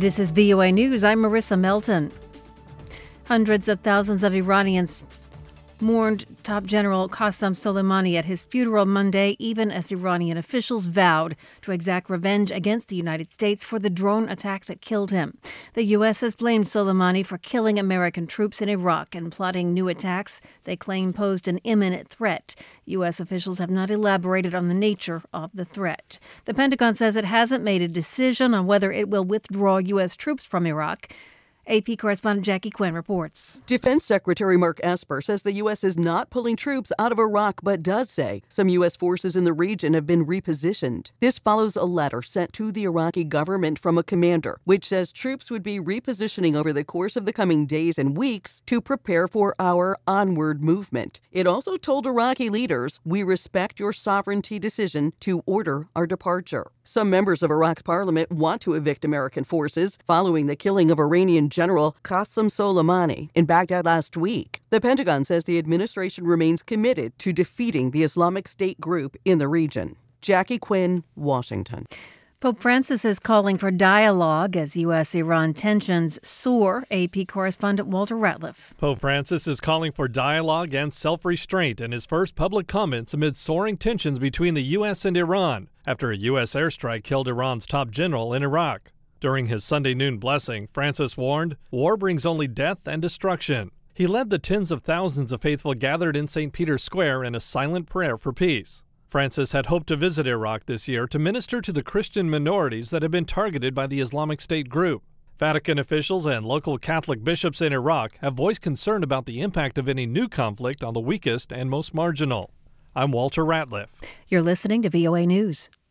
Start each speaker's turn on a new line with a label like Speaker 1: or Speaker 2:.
Speaker 1: This is VOA News. I'm Marissa Melton. Hundreds of thousands of Iranians mourned top general Qasem Soleimani at his funeral Monday, even as Iranian officials vowed to exact revenge against the United States for the drone attack that killed him. The U.S. has blamed Soleimani for killing American troops in Iraq and plotting new attacks they claim posed an imminent threat. U.S. officials have not elaborated on the nature of the threat. The Pentagon says it hasn't made a decision on whether it will withdraw U.S. troops from Iraq. AP correspondent Jackie Quinn reports.
Speaker 2: Defense Secretary Mark Esper says the U.S. is not pulling troops out of Iraq, but does say some U.S. forces in the region have been repositioned. This follows a letter sent to the Iraqi government from a commander, which says troops would be repositioning over the course of the coming days and weeks to prepare for our onward movement. It also told Iraqi leaders, "We respect your sovereignty decision to order our departure." Some members of Iraq's parliament want to evict American forces following the killing of Iranian General Qasem Soleimani in Baghdad last week. The Pentagon says the administration remains committed to defeating the Islamic State group in the region. Jackie Quinn, Washington.
Speaker 1: Pope Francis is calling for dialogue as U.S.-Iran tensions soar. AP correspondent Walter Ratliff.
Speaker 3: Pope Francis is calling for dialogue and self-restraint in his first public comments amid soaring tensions between the U.S. and Iran after a U.S. airstrike killed Iran's top general in Iraq. During his Sunday noon blessing, Francis warned, "War brings only death and destruction." He led the tens of thousands of faithful gathered in St. Peter's Square in a silent prayer for peace. Francis had hoped to visit Iraq this year to minister to the Christian minorities that have been targeted by the Islamic State group. Vatican officials and local Catholic bishops in Iraq have voiced concern about the impact of any new conflict on the weakest and most marginal. I'm Walter Ratliff.
Speaker 1: You're listening to VOA News.